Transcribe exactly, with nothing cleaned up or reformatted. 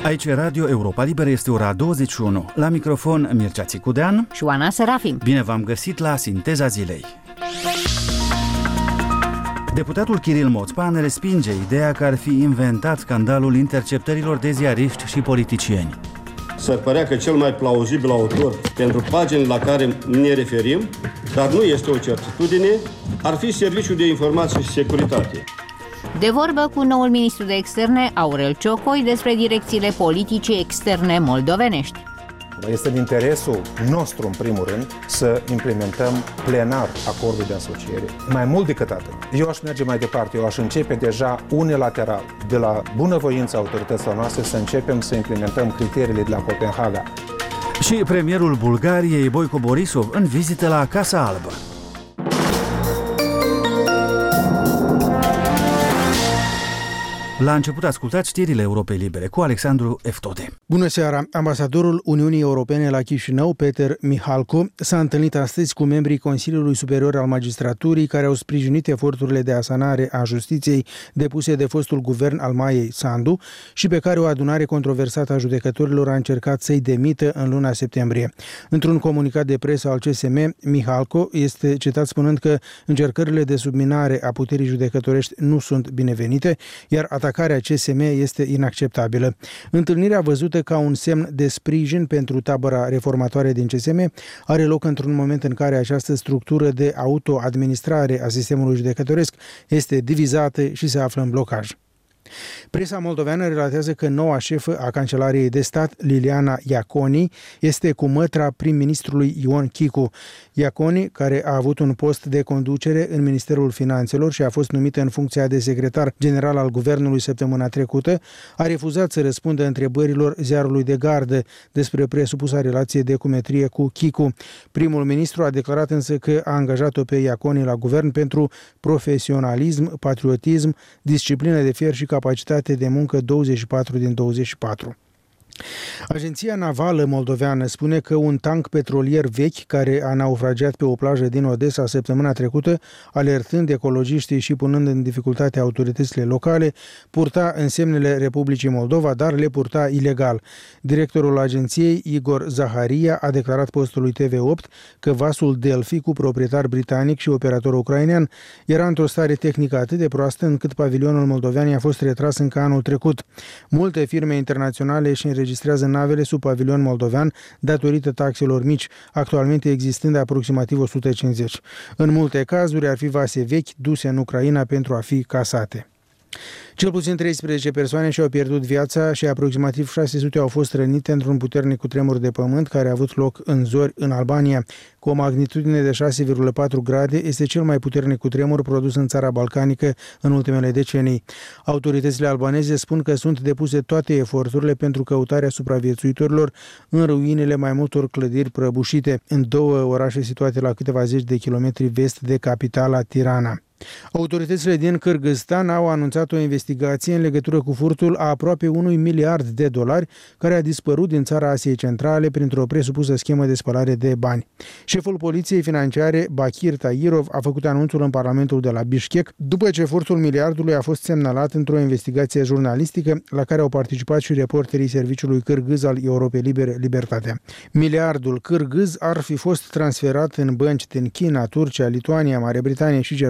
Aici Radio Europa Liberă, este ora douăzeci și unu. La microfon Mircea Țicudean și Oana Serafim. Bine v-am găsit la Sinteza Zilei. Deputatul Kiril Moțpan respinge ideea că ar fi inventat scandalul interceptărilor de ziariști și politicieni. S-ar părea că cel mai plauzibil autor pentru paginile la care ne referim, dar nu este o certitudine, ar fi Serviciul de Informații și Securitate. De vorbă cu noul ministru de externe, Aurel Ciocoi, despre direcțiile politice externe moldovenești. Este în interesul nostru, în primul rând, să implementăm plenar acordul de asociere. Mai mult decât atât, eu aș merge mai departe, eu aș începe deja unilateral, de la bunăvoința autorităților noastre, să începem să implementăm criteriile de la Copenhaga. Și premierul Bulgariei, Boico Borisov, în vizită la Casa Albă. La început ascultați știrile Europei Libere cu Alexandru Eftode. Bună seara! Ambasadorul Uniunii Europene la Chișinău, Peter Mihalko, s-a întâlnit astăzi cu membrii Consiliului Superior al Magistraturii, care au sprijinit eforturile de asanare a justiției depuse de fostul guvern al Maiei Sandu și pe care o adunare controversată a judecătorilor a încercat să-i demită în luna septembrie. Într-un comunicat de presă al C S M, Mihalko este citat spunând că încercările de subminare a puterii judecătorești nu sunt binevenite, iar atacarea C S M este inacceptabilă. Întâlnirea văzută ca un semn de sprijin pentru tabăra reformatoare din C S M are loc într-un moment în care această structură de autoadministrare a sistemului judecătoresc este divizată și se află în blocaj. Presa moldoveană relatează că noua șefă a Cancelariei de Stat, Liliana Iaconi, este cu mătra prim-ministrului Ion Chicu. Iaconi, care a avut un post de conducere în Ministerul Finanțelor și a fost numită în funcția de secretar general al guvernului săptămâna trecută, a refuzat să răspundă întrebărilor ziarului de gardă despre presupusa relație de cumetrie cu Chicu. Primul ministru a declarat însă că a angajat-o pe Iaconi la guvern pentru profesionalism, patriotism, disciplină de fier și capacitate de muncă douăzeci și patru din douăzeci și patru. Agenția Navală moldoveană spune că un tank petrolier vechi care a naufragiat pe o plajă din Odessa săptămâna trecută, alertând ecologiștii și punând în dificultate autoritățile locale, purta însemnele Republicii Moldova, dar le purta ilegal. Directorul agenției, Igor Zaharia, a declarat postului T V opt că vasul Delphi, cu proprietar britanic și operator ucrainean, era într-o stare tehnică atât de proastă încât pavilionul moldovean a fost retras încă anul trecut. Multe firme internaționale și înregistrează navele sub pavilion moldovean datorită taxelor mici, actualmente existând aproximativ o sută cincizeci. În multe cazuri ar fi vase vechi duse în Ucraina pentru a fi casate. Cel puțin treisprezece persoane și-au pierdut viața și aproximativ șase sute au fost rănite într-un puternic cutremur de pământ care a avut loc în Zori, în Albania. Cu o magnitudine de șase virgulă patru grade, este cel mai puternic cutremur produs în țara balcanică în ultimele decenii. Autoritățile albaneze spun că sunt depuse toate eforturile pentru căutarea supraviețuitorilor în ruinele mai multor clădiri prăbușite, în două orașe situate la câteva zeci de kilometri vest de capitala Tirana. Autoritățile din Kârgâzstan au anunțat o investigație în legătură cu furtul a aproape unui miliard de dolari care a dispărut din țara Asiei Centrale printr-o presupusă schemă de spălare de bani. Șeful poliției financiare, Bakir Tairov, a făcut anunțul în Parlamentul de la Bishkek după ce furtul miliardului a fost semnalat într-o investigație jurnalistică la care au participat și reporterii serviciului cârgâz al Europei Libere, Libertatea. Miliardul cârgâz ar fi fost transferat în bănci din China, Turcia, Lituania, Marea Britanie și Germania